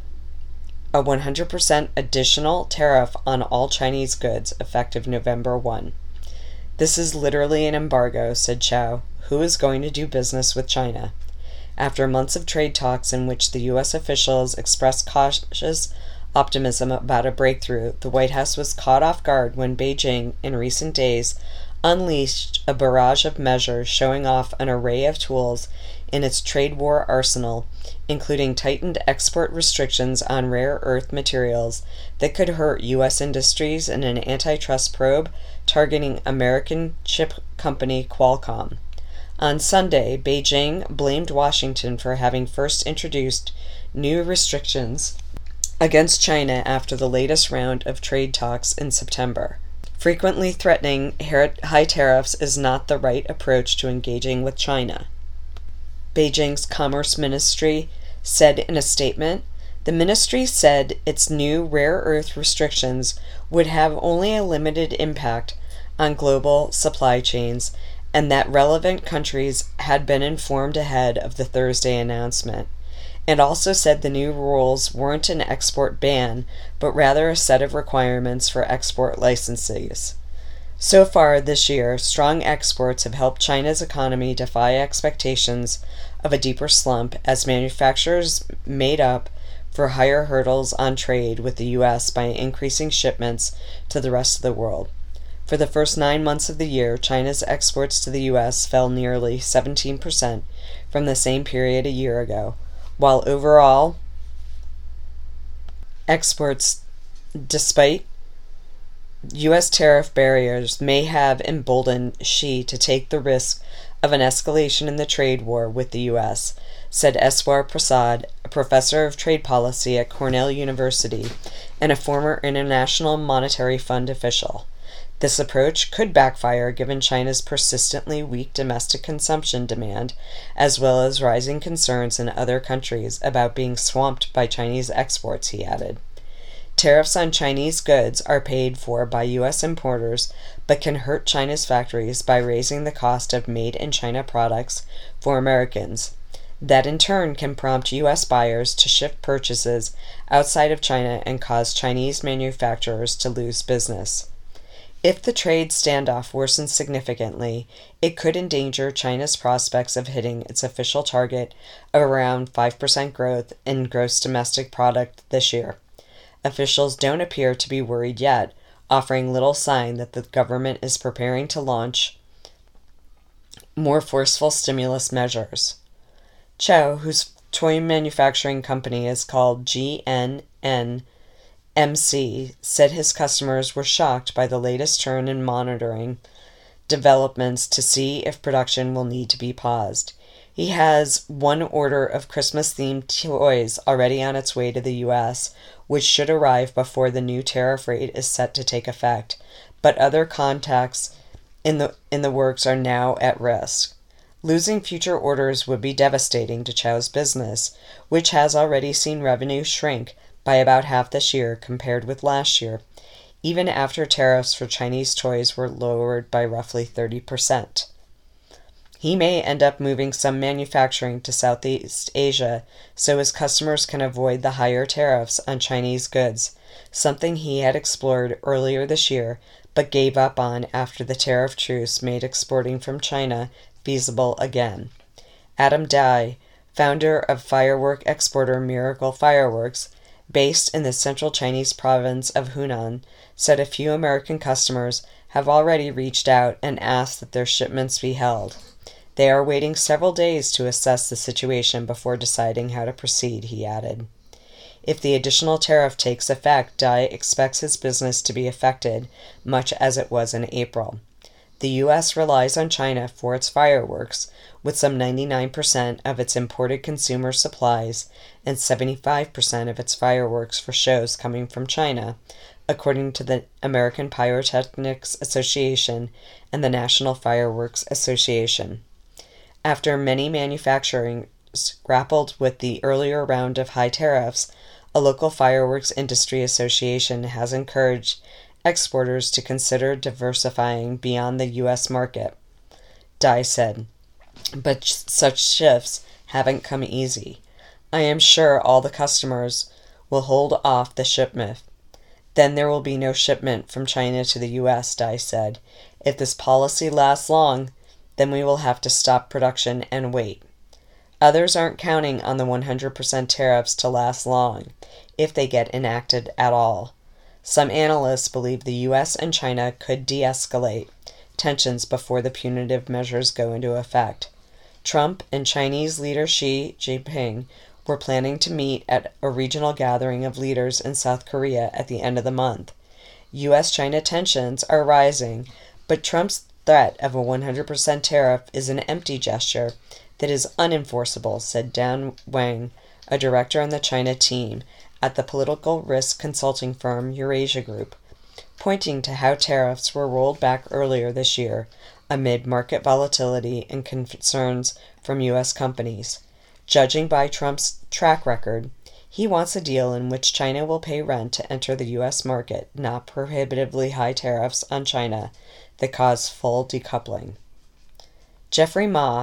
a one hundred percent additional tariff on all Chinese goods effective November first. This is literally an embargo, said Chou. Who is going to do business with China? After months of trade talks in which the U S officials expressed cautious optimism about a breakthrough, the White House was caught off guard when Beijing, in recent days, unleashed a barrage of measures showing off an array of tools in its trade war arsenal, including tightened export restrictions on rare earth materials that could hurt U S industries and an antitrust probe targeting American chip company Qualcomm. On Sunday, Beijing blamed Washington for having first introduced new restrictions against China after the latest round of trade talks in September. Frequently threatening high tariffs is not the right approach to engaging with China. Beijing's Commerce Ministry said in a statement, the ministry said its new rare earth restrictions would have only a limited impact on global supply chains and that relevant countries had been informed ahead of the Thursday announcement, and also said the new rules weren't an export ban, but rather a set of requirements for export licensees. So far this year, strong exports have helped China's economy defy expectations of a deeper slump as manufacturers made up for higher hurdles on trade with the U S by increasing shipments to the rest of the world. For the first nine months of the year, China's exports to the U S fell nearly seventeen percent from the same period a year ago, while overall exports, despite U S tariff barriers, may have emboldened Xi to take the risk of an escalation in the trade war with the U S, said Eswar Prasad, a professor of trade policy at Cornell University and a former International Monetary Fund official. This approach could backfire given China's persistently weak domestic consumption demand, as well as rising concerns in other countries about being swamped by Chinese exports, he added. Tariffs on Chinese goods are paid for by U S importers, but can hurt China's factories by raising the cost of made-in-China products for Americans. That in turn can prompt U S buyers to shift purchases outside of China and cause Chinese manufacturers to lose business. If the trade standoff worsens significantly, it could endanger China's prospects of hitting its official target of around five percent growth in gross domestic product this year. Officials don't appear to be worried yet, offering little sign that the government is preparing to launch more forceful stimulus measures. Chow, whose toy manufacturing company is called G N N M C, said his customers were shocked by the latest turn in monitoring developments to see if production will need to be paused. He has one order of Christmas-themed toys already on its way to the U S, which should arrive before the new tariff rate is set to take effect, but other contacts in the in the works are now at risk. Losing future orders would be devastating to Chow's business, which has already seen revenue shrink by about half this year compared with last year, even after tariffs for Chinese toys were lowered by roughly thirty percent. He may end up moving some manufacturing to Southeast Asia so his customers can avoid the higher tariffs on Chinese goods, something he had explored earlier this year but gave up on after the tariff truce made exporting from China feasible again. Adam Dai, founder of firework exporter Miracle Fireworks, based in the central Chinese province of Hunan, said a few American customers have already reached out and asked that their shipments be held. They are waiting several days to assess the situation before deciding how to proceed, he added. If the additional tariff takes effect, Dai expects his business to be affected, much as it was in April. The U S relies on China for its fireworks, with some ninety-nine percent of its imported consumer supplies and seventy-five percent of its fireworks for shows coming from China, according to the American Pyrotechnics Association and the National Fireworks Association. After many manufacturers grappled with the earlier round of high tariffs, a local fireworks industry association has encouraged exporters to consider diversifying beyond the U S market, Dai said. But such shifts haven't come easy. I am sure all the customers will hold off the shipment. Then there will be no shipment from China to the U S, Dai said. If this policy lasts long, then we will have to stop production and wait. Others aren't counting on the one hundred percent tariffs to last long, if they get enacted at all. Some analysts believe the U S and China could de-escalate tensions before the punitive measures go into effect. Trump and Chinese leader Xi Jinping were planning to meet at a regional gathering of leaders in South Korea at the end of the month. U S China tensions are rising, but Trump's threat of a one hundred percent tariff is an empty gesture that is unenforceable, said Dan Wang, a director on the China team at the political risk consulting firm Eurasia Group, pointing to how tariffs were rolled back earlier this year amid market volatility and concerns from U S companies. Judging by Trump's track record, he wants a deal in which China will pay rent to enter the U S market, not prohibitively high tariffs on China that cause full decoupling. Jeffrey Ma,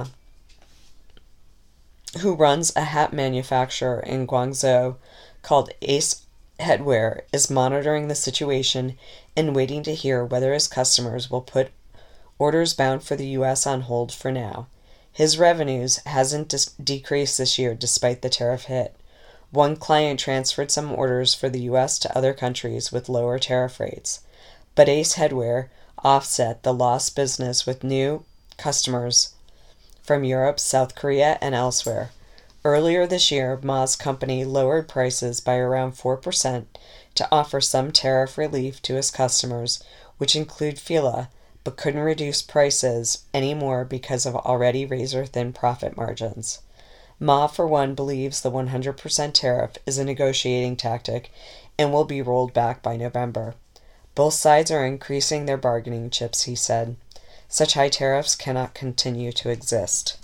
who runs a hat manufacturer in Guangzhou called Ace Headwear, is monitoring the situation and waiting to hear whether his customers will put orders bound for the U S on hold for now. His revenues hasn't dis- decreased this year despite the tariff hit. One client transferred some orders for the U S to other countries with lower tariff rates, but Ace Headwear offset the lost business with new customers from Europe, South Korea, and elsewhere. Earlier this year, Ma's company lowered prices by around four percent to offer some tariff relief to his customers, which include Fila, but couldn't reduce prices anymore because of already razor-thin profit margins. Ma, for one, believes the one hundred percent tariff is a negotiating tactic and will be rolled back by November. Both sides are increasing their bargaining chips, he said. Such high tariffs cannot continue to exist.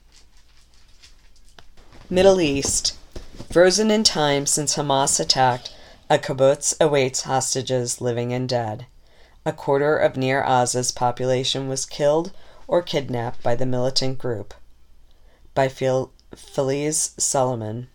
Middle East. Frozen in time since Hamas attacked, a kibbutz awaits hostages living and dead. A quarter of Nir Oz's population was killed or kidnapped by the militant group. By Phil- Feliz Solomon.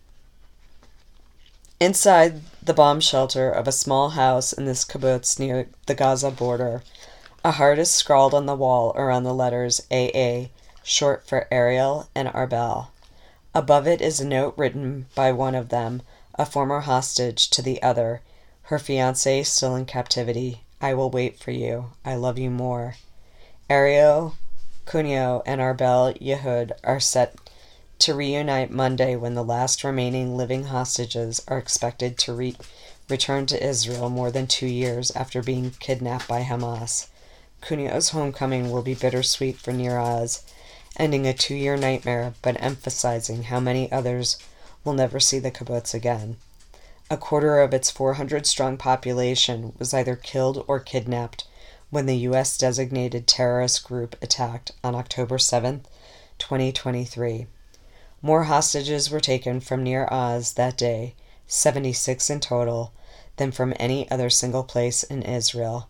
Inside the bomb shelter of a small house in this kibbutz near the Gaza border, a heart is scrawled on the wall around the letters A A, short for Ariel and Arbel. Above it is a note written by one of them, a former hostage, to the other, her fiancé still in captivity. I will wait for you. I love you more. Ariel Cunio and Arbel Yehud are set to reunite Monday when the last remaining living hostages are expected to re- return to Israel more than two years after being kidnapped by Hamas. Cunio's homecoming will be bittersweet for Nir Oz, ending a two-year nightmare but emphasizing how many others will never see the kibbutz again. A quarter of its four hundred strong population was either killed or kidnapped when the U S designated terrorist group attacked on October seventh, twenty twenty-three. More hostages were taken from Nir Oz that day, seventy-six in total, than from any other single place in Israel.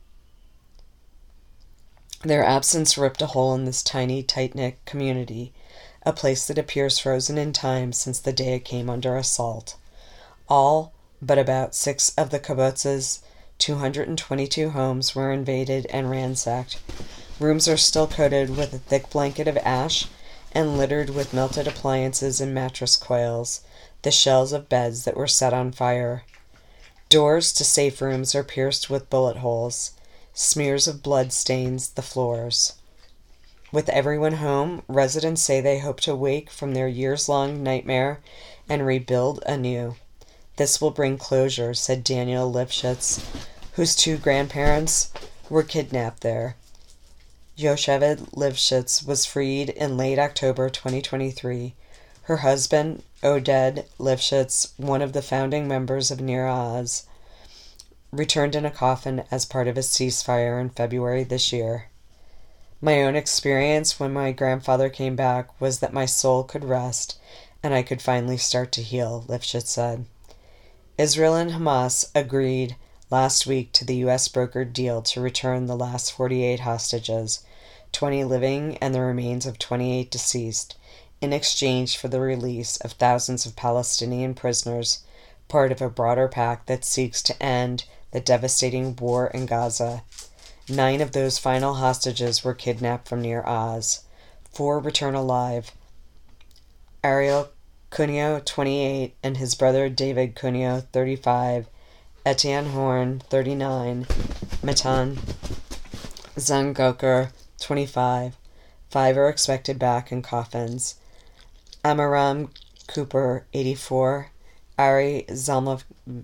Their absence ripped a hole in this tiny, tight-knit community, a place that appears frozen in time since the day it came under assault. All but about six of the kibbutz's two hundred twenty-two homes were invaded and ransacked. Rooms are still coated with a thick blanket of ash and littered with melted appliances and mattress coils, the shells of beds that were set on fire. Doors to safe rooms are pierced with bullet holes. Smears of blood stains the floors. With everyone home, residents say they hope to wake from their years-long nightmare and rebuild anew. This will bring closure, said Daniel Lifshitz, whose two grandparents were kidnapped there. Yocheved Lifshitz was freed in late October twenty twenty-three. Her husband, Oded Lifshitz, one of the founding members of Nir Oz, returned in a coffin as part of a ceasefire in February this year. My own experience when my grandfather came back was that my soul could rest and I could finally start to heal, Lifshitz said. Israel and Hamas agreed last week to the U S brokered deal to return the last forty-eight hostages, twenty living and the remains of twenty-eight deceased, in exchange for the release of thousands of Palestinian prisoners, part of a broader pact that seeks to end the devastating war in Gaza. Nine of those final hostages were kidnapped from Nir Oz. Four return alive. Ariel Cunio, twenty-eight, and his brother David Cunio, thirty-five, Etienne Horn, thirty-nine, Matan Zangoker, twenty-five. Five are expected back in coffins. Amaram Cooper, eighty-four, Ari Zalmanovic,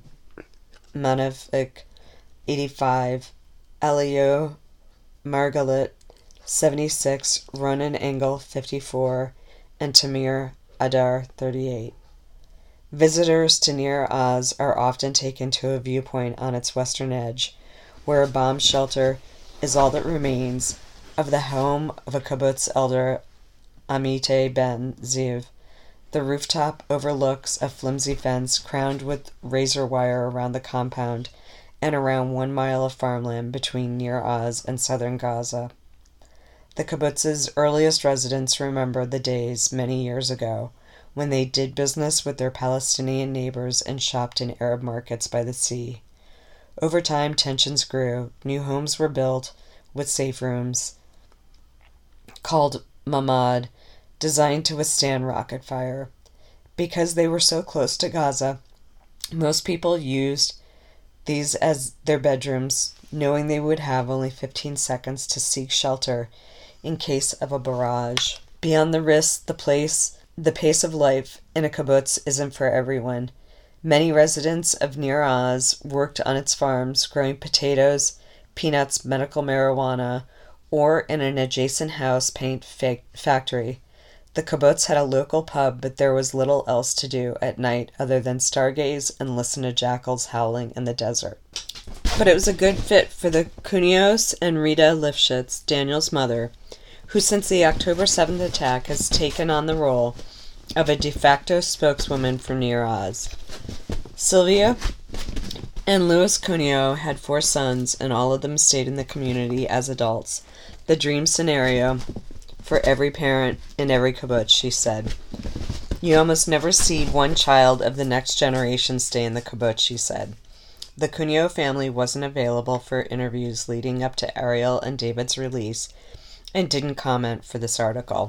eighty-five, Elio Margalit, seventy-six, Ronan Engel, fifty-four, and Tamir Adar, thirty-eight. Visitors to Nir Oz are often taken to a viewpoint on its western edge, where a bomb shelter is all that remains of the home of a kibbutz elder, Amite Ben Ziv. The rooftop overlooks a flimsy fence crowned with razor wire around the compound and around one mile of farmland between Nir Oz and southern Gaza. The kibbutz's earliest residents remember the days many years ago when they did business with their Palestinian neighbors and shopped in Arab markets by the sea. Over time, tensions grew. New homes were built with safe rooms called Mamad, designed to withstand rocket fire. Because they were so close to Gaza, most people used these as their bedrooms, knowing they would have only fifteen seconds to seek shelter in case of a barrage. Beyond the risk, the place, the pace of life in a kibbutz isn't for everyone. Many residents of Nir Oz worked on its farms, growing potatoes, peanuts, medical marijuana, or in an adjacent house paint fa- factory. The kibbutz had a local pub, but there was little else to do at night other than stargaze and listen to jackals howling in the desert. But it was a good fit for the Kunios and Rita Lifshitz, Daniel's mother, who since the October seventh attack has taken on the role of a de facto spokeswoman for Nir Oz. Sylvia and Louis Cuneo had four sons, and all of them stayed in the community as adults. The dream scenario for every parent in every kibbutz, she said. You almost never see one child of the next generation stay in the kibbutz, she said. The Cuneo family wasn't available for interviews leading up to Ariel and David's release and didn't comment for this article.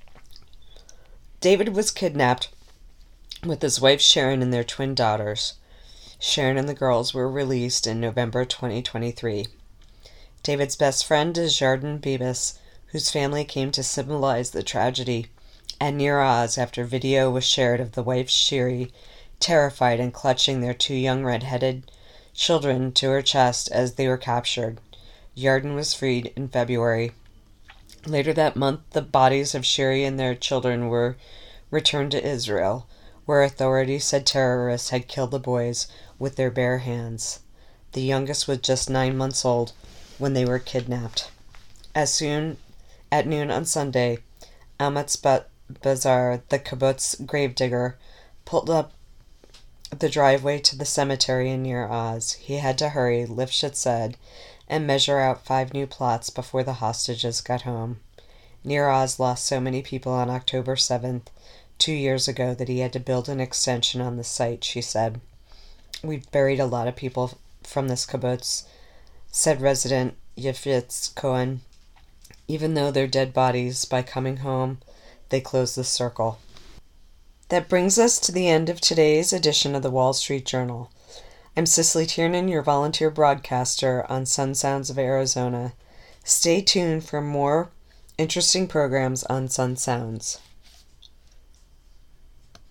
David was kidnapped with his wife Sharon and their twin daughters. Sharon and the girls were released in November twenty twenty-three. David's best friend is Jardin Bibas, whose family came to symbolize the tragedy at Nir Oz after video was shared of the wife Shiri, terrified and clutching their two young red-headed children to her chest as they were captured. Yarden was freed in February. Later that month, the bodies of Shiri and their children were returned to Israel, where authorities said terrorists had killed the boys with their bare hands. The youngest was just nine months old when they were kidnapped. As soon at noon on Sunday, Amatz Bazar, the kibbutz gravedigger, pulled up the driveway to the cemetery in Nir Oz. He had to hurry, Lifshitz said, and measure out five new plots before the hostages got home. Nir Oz lost so many people on October seventh, two years ago, that he had to build an extension on the site, she said. We've buried a lot of people from this kibbutz, said resident Yefitz Cohen. Even though they're dead bodies, by coming home, they close the circle. That brings us to the end of today's edition of the Wall Street Journal. I'm Cicely Tiernan, your volunteer broadcaster on Sun Sounds of Arizona. Stay tuned for more interesting programs on Sun Sounds.